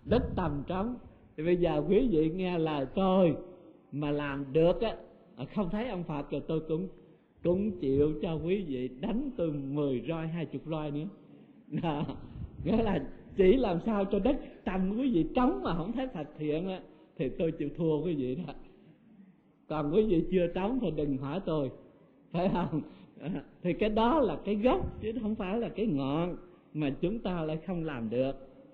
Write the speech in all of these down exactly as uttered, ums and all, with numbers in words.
đất tầm trống. Thì bây giờ quý vị nghe lời tôi mà làm được á, không thấy ông Phật rồi tôi cũng cũng chịu cho quý vị đánh tôi mười roi hai chục roi nữa. Đó, nghĩa là chỉ làm sao cho đất tầm quý vị trống mà không thấy Phật hiện á, thì tôi chịu thua quý vị đó. Còn quý vị chưa trống thì đừng hỏi tôi, phải không? Thì cái đó là cái gốc chứ không phải là cái ngọn mà chúng ta lại không làm được.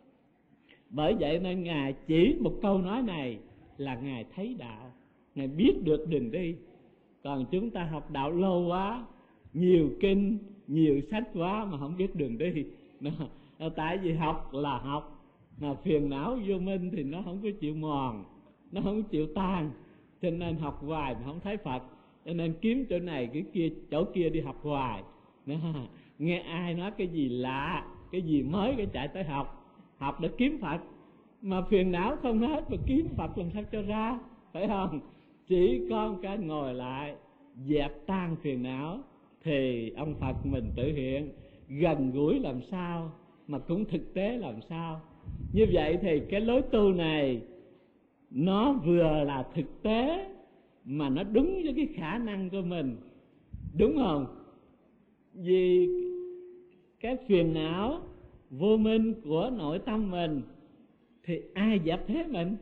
Bởi vậy nên Ngài chỉ một câu nói này là Ngài thấy đạo, Ngài biết được đường đi. Còn chúng ta học đạo lâu quá, nhiều kinh, nhiều sách quá mà không biết đường đi. Tại vì học là học, mà phiền não vô minh thì nó không có chịu mòn, nó không chịu tan, cho nên học hoài mà không thấy Phật. Cho nên kiếm chỗ này cái kia, chỗ kia đi học hoài. Nghe ai nói cái gì lạ, cái gì mới cái chạy tới học, học để kiếm Phật. Mà phiền não không hết mà kiếm Phật làm sao cho ra, phải không? Chỉ có cái ngồi lại dẹp tan phiền não thì ông Phật mình tự hiện, gần gũi làm sao mà cũng thực tế làm sao. Như vậy thì cái lối tu này nó vừa là thực tế mà nó đúng với cái khả năng của mình, đúng không? Vì cái phiền não vô minh của nội tâm mình thì ai dẹp thế mình?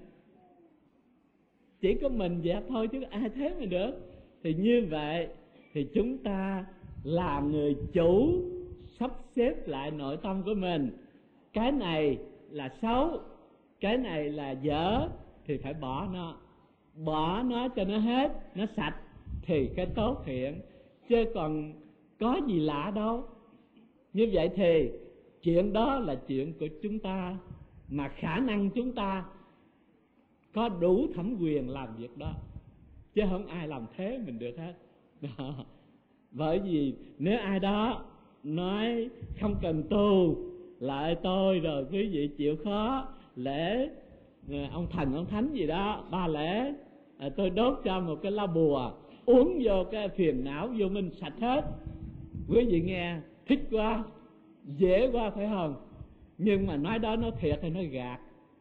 Chỉ có mình dẹp thôi chứ ai thế mình được. Thì như vậy thì chúng ta là người chủ sắp xếp lại nội tâm của mình. Cái này là xấu, cái này là dở thì phải bỏ nó. Bỏ nó cho nó hết, nó sạch thì cái tốt hiện. Chứ còn có gì lạ đâu. Như vậy thì chuyện đó là chuyện của chúng ta, mà khả năng chúng ta có đủ thẩm quyền làm việc đó, chứ không ai làm thế mình được hết. Đó. Bởi vì nếu ai đó nói không cần tu, lại tôi rồi quý vị chịu khó lễ ông thần ông thánh gì đó, ba lễ tôi đốt cho một cái lá bùa, uống vô cái phiền não vô minh sạch hết. Quý vị nghe thích quá, dễ quá phải không? Nhưng mà nói đó nó thiệt hay nói gạt?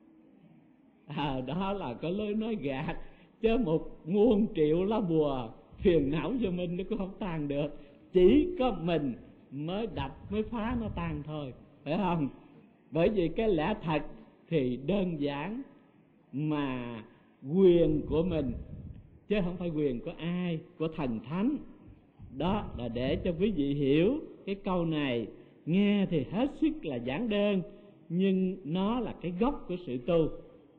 À, đó là cái lối nói gạt. Chứ một muôn triệu lá bùa phiền não vô minh nó cũng không tan được. Chỉ có mình mới đập mới phá nó tan thôi, phải không? Bởi vì cái lẽ thật thì đơn giản, mà quyền của mình chứ không phải quyền của ai, của thần thánh. Đó là để cho quý vị hiểu cái câu này. Nghe thì hết sức là giản đơn, nhưng nó là cái gốc của sự tu.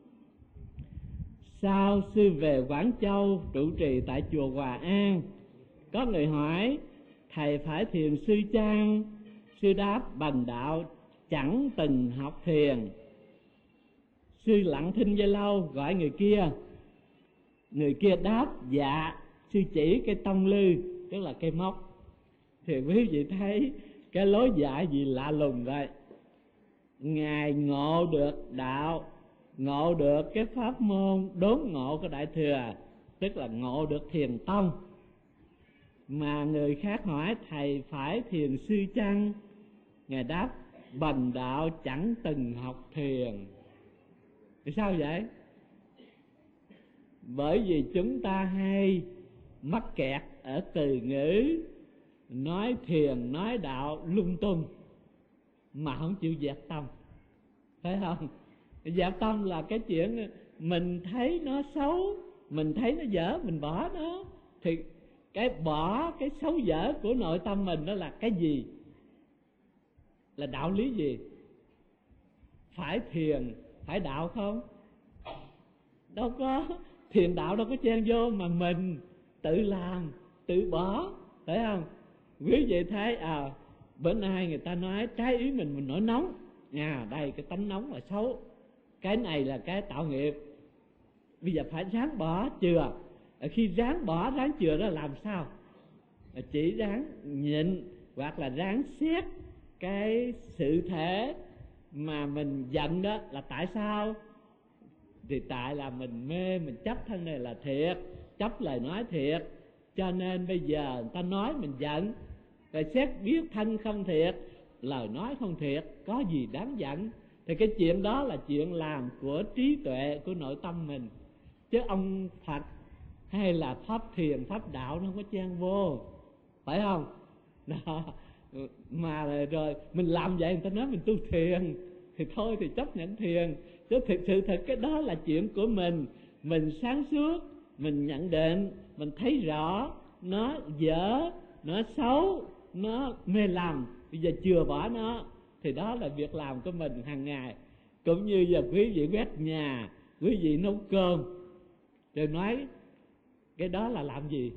Sau sư về Quảng Châu trụ trì tại chùa Hòa An, có người hỏi thầy phải thiền sư chăng? Sư đáp bần đạo chẳng từng học thiền. Sư lặng thinh giây lâu gọi người kia. Người kia đáp dạ. Sư chỉ cái tông lư, tức là cây móc. Thì quý vị thấy cái lối dạy gì lạ lùng vậy. Ngài ngộ được đạo, ngộ được cái pháp môn đốn ngộ của Đại Thừa, tức là ngộ được thiền tông. Mà người khác hỏi thầy phải thiền sư chăng? Ngài đáp bần đạo chẳng từng học thiền. Thì sao vậy? Bởi vì chúng ta hay mắc kẹt ở từ ngữ, nói thiền nói đạo lung tung mà không chịu dẹp tâm, phải không? Dẹp tâm là cái chuyện mình thấy nó xấu, mình thấy nó dở mình bỏ nó. Thì cái bỏ cái xấu dở của nội tâm mình đó là cái gì? Là đạo lý gì? Phải thiền, phải đạo không? Đâu có, thiền đạo đâu có chen vô, mà mình tự làm, tự bỏ, phải không? Quý vị thấy à, bữa nay người ta nói trái ý mình mình nổi nóng, à đây cái tánh nóng là xấu, cái này là cái tạo nghiệp, bây giờ phải ráng bỏ chừa. Khi ráng bỏ ráng chừa đó làm sao? Chỉ ráng nhịn, hoặc là ráng xét cái sự thể mà mình giận đó là tại sao? Thì tại là mình mê, mình chấp thân này là thiệt, chấp lời nói thiệt, cho nên bây giờ người ta nói mình giận. Rồi xét biết thân không thiệt, lời nói không thiệt, có gì đáng giận. Thì cái chuyện đó là chuyện làm của trí tuệ, của nội tâm mình, chứ ông Phật hay là pháp thiền, pháp đạo nó không có chen vô, phải không? Đó. Mà rồi mình làm vậy người ta nói mình tu thiền thì thôi thì chấp nhận thiền, chứ thực sự thật cái đó là chuyện của mình. Mình sáng suốt, mình nhận định, mình thấy rõ nó dở, nó xấu, nó mê lầm, bây giờ chừa bỏ nó, thì đó là việc làm của mình hàng ngày. Cũng như giờ quý vị quét nhà, quý vị nấu cơm, rồi nói cái đó là làm gì?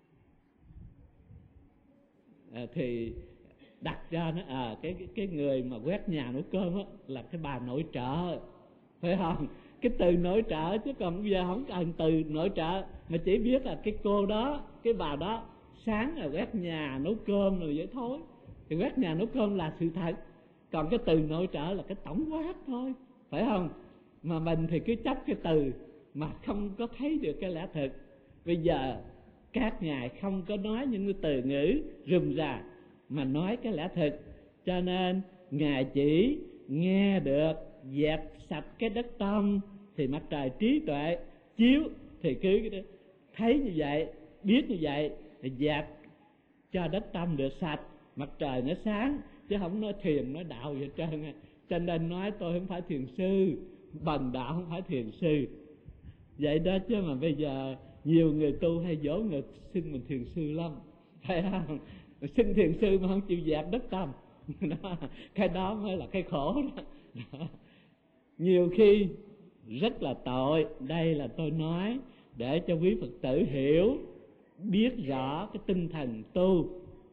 À, thì đặt ra nó à, cái, cái cái người mà quét nhà nấu cơm á là cái bà nội trợ, phải không? Cái từ nội trợ, chứ còn bây giờ không cần từ nội trợ, mà chỉ biết là cái cô đó, cái bà đó sáng là quét nhà nấu cơm rồi vậy thôi. Thì quét nhà nấu cơm là sự thật, còn cái từ nội trợ là cái tổng quát thôi, phải không? Mà mình thì cứ chấp cái từ mà không có thấy được cái lẽ thực. Bây giờ các ngài không có nói những cái từ ngữ rườm rà mà nói cái lẽ thực, cho nên ngài chỉ nghe được dẹp sạch cái đất tâm, thì mặt trời trí tuệ chiếu thì cứ thấy như vậy, biết như vậy thì dẹp cho đất tâm được sạch, mặt trời nó sáng, chứ không nói thiền nói đạo gì hết trơn. Cho nên nói tôi không phải thiền sư, bần đạo không phải thiền sư vậy đó. Chứ mà bây giờ nhiều người tu hay dỗ người xưng mình thiền sư lắm, phải không? Xưng thiền sư mà không chịu dẹp đất tâm đó, cái đó mới là cái khổ đó. Đó. Nhiều khi rất là tội. Đây là tôi nói để cho quý Phật tử hiểu, biết rõ cái tinh thần tu.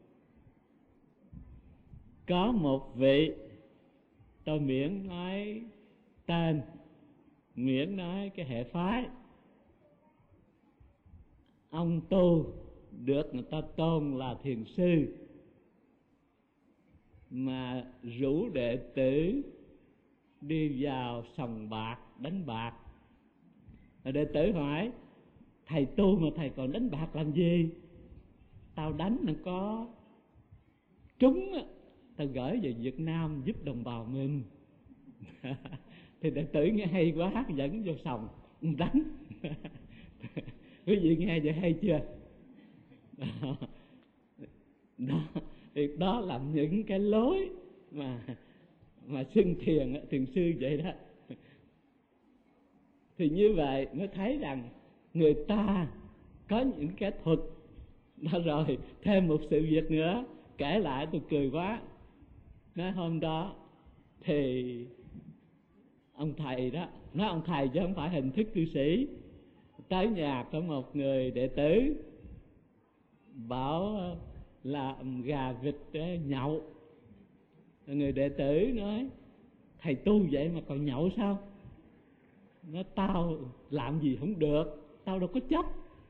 Có một vị, tôi miễn nói tên, miễn nói cái hệ phái, ông tu được người ta tôn là thiền sư, mà rủ đệ tử đi vào sòng bạc đánh bạc. Đệ tử hỏi: thầy tu mà thầy còn đánh bạc làm gì? Tao đánh nó có trúng á, tao gửi về Việt Nam giúp đồng bào mình. Thì đệ tử nghe hay quá, dẫn vô sòng đánh. Quý vị nghe vậy hay chưa? Đó, thì đó là những cái lối mà mà xưng thiền thiền sư vậy đó. Thì như vậy mới thấy rằng người ta có những cái thuật đó. Rồi thêm một sự việc nữa kể lại tôi cười quá. Nói hôm đó thì ông thầy đó, nói ông thầy chứ không phải hình thức cư sĩ, tới nhà có một người đệ tử bảo làm gà vịt nhậu. Người đệ tử nói: thầy tu vậy mà còn nhậu sao? Nói: tao làm gì không được, tao đâu có chấp.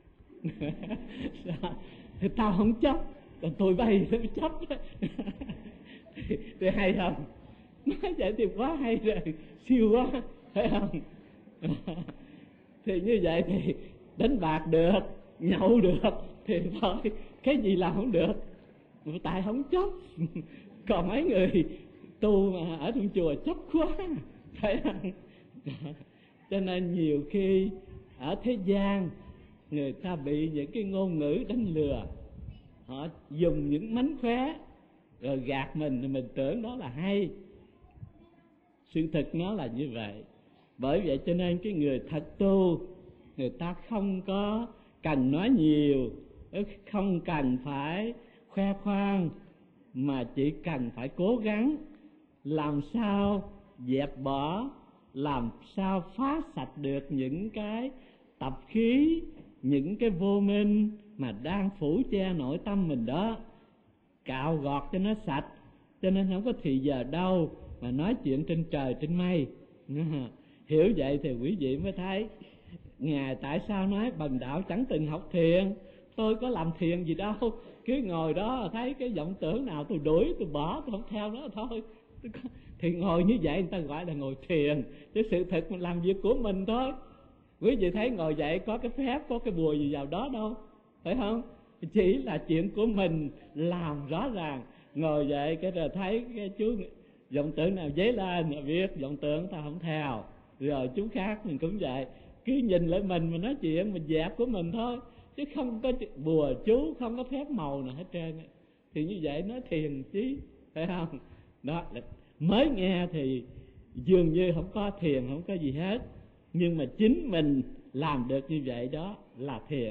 Thì tao không chấp, còn tôi bay nó mới chấp. thì, thì hay không? Nói vậy thì quá hay rồi, siêu quá, phải không? Thì như vậy thì đánh bạc được, nhậu được, thì thôi cái gì làm không được, tại không chấp. Còn mấy người tu mà ở trong chùa chấp quá, phải không? Cho nên nhiều khi ở thế gian người ta bị những cái ngôn ngữ đánh lừa, họ dùng những mánh khóe rồi gạt mình, thì mình tưởng đó là hay. Sự thật nó là như vậy. Bởi vậy cho nên cái người thật tu, người ta không có cần nói nhiều, không cần phải khoe khoang, mà chỉ cần phải cố gắng làm sao dẹp bỏ, làm sao phá sạch được những cái tập khí, những cái vô minh mà đang phủ che nội tâm mình đó, cạo gọt cho nó sạch. Cho nên không có thì giờ đâu mà nói chuyện trên trời trên mây. Hiểu vậy thì quý vị mới thấy Ngài tại sao nói bần đạo chẳng từng học thiền. Tôi có làm thiền gì đâu, cứ ngồi đó thấy cái vọng tưởng nào tôi đuổi, tôi bỏ, tôi không theo nó thôi. Thì ngồi như vậy người ta gọi là ngồi thiền, chứ sự thật mình làm việc của mình thôi. Quý vị thấy ngồi dậy có cái phép, có cái bùa gì vào đó đâu, phải không? Chỉ là chuyện của mình làm rõ ràng. Ngồi dậy cái rồi thấy cái chú vọng tưởng nào dấy lên là biết, vọng tưởng ta không theo. Rồi chúng khác mình cũng vậy, cứ nhìn lại mình mà nói chuyện, mình dẹp của mình thôi, chứ không có bùa chú, không có phép màu nào hết trơn. Thì như vậy nó thiền chí, phải không? Đó là mới nghe thì dường như không có thiền, không có gì hết, nhưng mà chính mình làm được như vậy đó là thiền.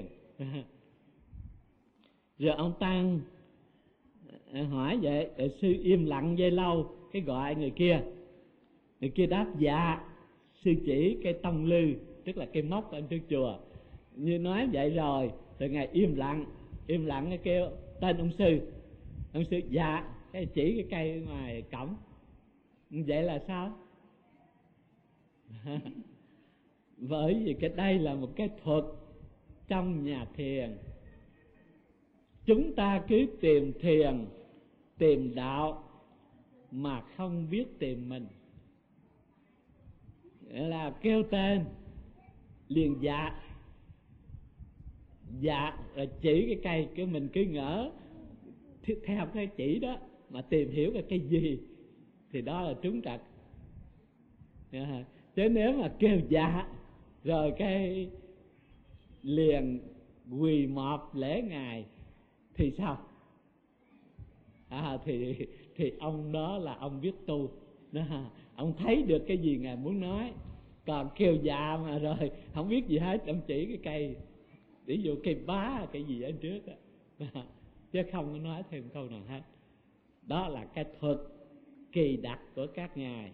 Rồi ông Tăng hỏi vậy, sư im lặng dây lâu, cái gọi người kia, người kia đáp dạ. Sư chỉ cây tông lư, tức là cây móc ở trước chùa. Như nói vậy rồi, rồi ngài im lặng, im lặng cái kêu tên ông sư. Ông sư dạ, cái chỉ cái cây ngoài cổng. Vậy là sao? Bởi vì cái đây là một cái thuật trong nhà thiền. Chúng ta cứ tìm thiền, tìm đạo mà không biết tìm mình. Nghĩa là kêu tên liền dạ, dạ rồi chỉ cái cây, cái mình cứ ngỡ theo cái chỉ đó mà tìm hiểu cái cây gì thì đó là trúng trật. Chứ nếu mà kêu dạ rồi cái liền quỳ mọp lễ ngài thì sao? À, thì thì ông đó là ông biết tu đó, ông thấy được cái gì ngài muốn nói. Còn kêu dạ mà rồi không biết gì hết, ông chỉ cái cây, ví dụ cây bá cái gì ở trước đó, chứ không có nói thêm câu nào hết. Đó là cái thuật kỳ đặc của các ngài.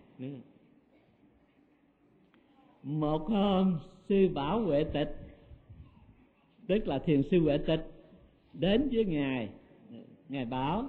Một hôm sư Bảo Huệ Tịch, tức là thiền sư Huệ Tịch, đến với ngài. Ngài bảo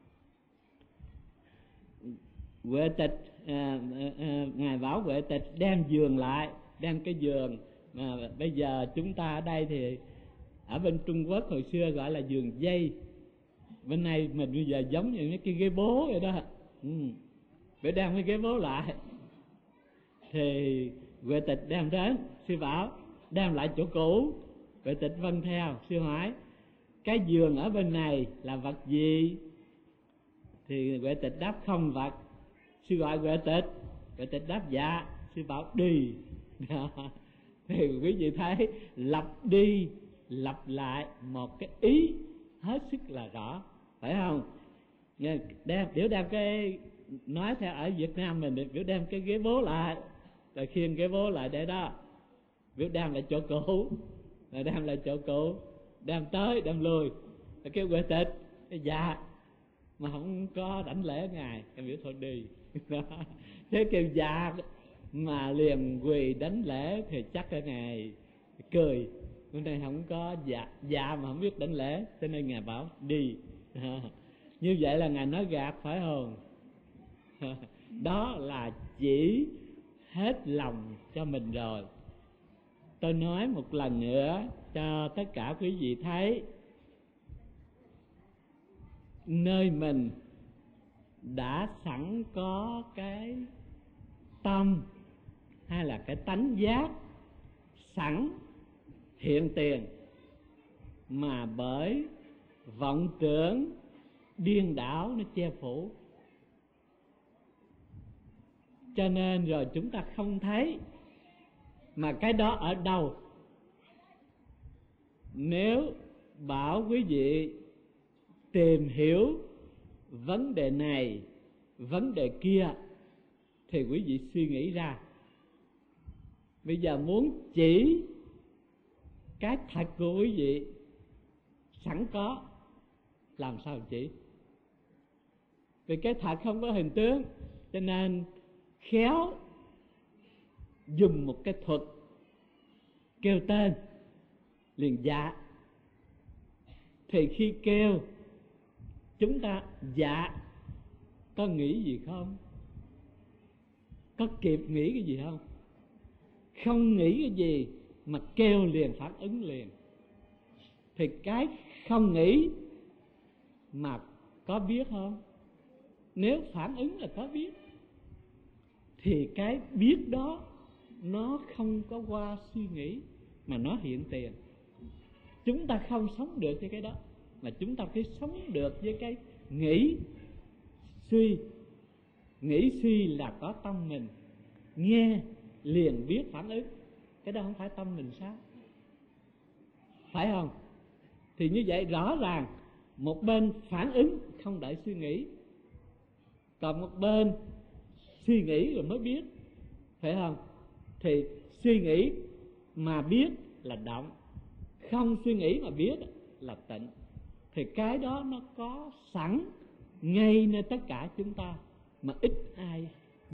Huệ Tịch, à, à, ngài bảo Huệ Tịch đem giường lại, đem cái giường mà bây giờ chúng ta ở đây thì ở bên Trung Quốc hồi xưa gọi là giường dây, bên này mình bây giờ giống như cái ghế bố vậy đó. Ừ. Phải đem cái ghế bố lại. Thì Huệ Tịch đem đến, sư bảo đem lại chỗ cũ. Huệ Tịch vâng theo. Sư hỏi cái giường ở bên này là vật gì? Thì Huệ Tịch đáp không vật. Sư gọi Huệ Tịch, Huệ Tịch đáp dạ. Sư bảo đi. Thì quý vị thấy lặp đi lặp lại một cái ý hết sức là rõ, phải không? Đem, biểu đem cái, nói theo ở Việt Nam mình, biểu đem cái ghế bố lại, rồi khiêng ghế bố lại để đó, biểu đem lại chỗ cũ, rồi đem lại chỗ cũ, đem tới đem lui. Rồi kêu Huệ Tịch, cái dạ mà không có đảnh lễ ngài, em biểu thôi đi. Thế kêu dạ mà liền quỳ đánh lễ thì chắc là ngài cười. Hôm nay không có dạ, dạ mà không biết đánh lễ, cho nên ngài bảo đi. Như vậy là ngài nói gạt, phải không? Đó là chỉ hết lòng cho mình rồi. Tôi nói một lần nữa cho tất cả quý vị thấy, nơi mình đã sẵn có cái tâm hay là cái tánh giác sẵn hiện tiền, mà bởi vọng tưởng điên đảo nó che phủ, cho nên rồi chúng ta không thấy. Mà cái đó ở đâu? Nếu bảo quý vị tìm hiểu vấn đề này, vấn đề kia, thì quý vị suy nghĩ ra. Bây giờ muốn chỉ cái thật của quý vị sẵn có, làm sao chỉ? Vì cái thật không có hình tướng, cho nên khéo dùng một cái thuật kêu tên liền dạ. Thì khi kêu chúng ta dạ, có nghĩ gì không? Có kịp nghĩ cái gì không? Không nghĩ cái gì mà kêu liền phản ứng liền. Thì cái không nghĩ mà có biết không? Nếu phản ứng là có biết, thì cái biết đó nó không có qua suy nghĩ mà nó hiện tiền. Chúng ta không sống được với cái đó, mà chúng ta phải sống được với cái nghĩ, suy, nghĩ suy là có tâm mình, nghe liền biết phản ứng, cái đó không phải tâm mình sao? Phải không? Thì như vậy rõ ràng một bên phản ứng không đợi suy nghĩ, còn một bên suy nghĩ rồi mới biết, phải không? Thì suy nghĩ mà biết là động, không suy nghĩ mà biết là tịnh. Thì cái đó nó có sẵn ngay nơi tất cả chúng ta, mà ít ai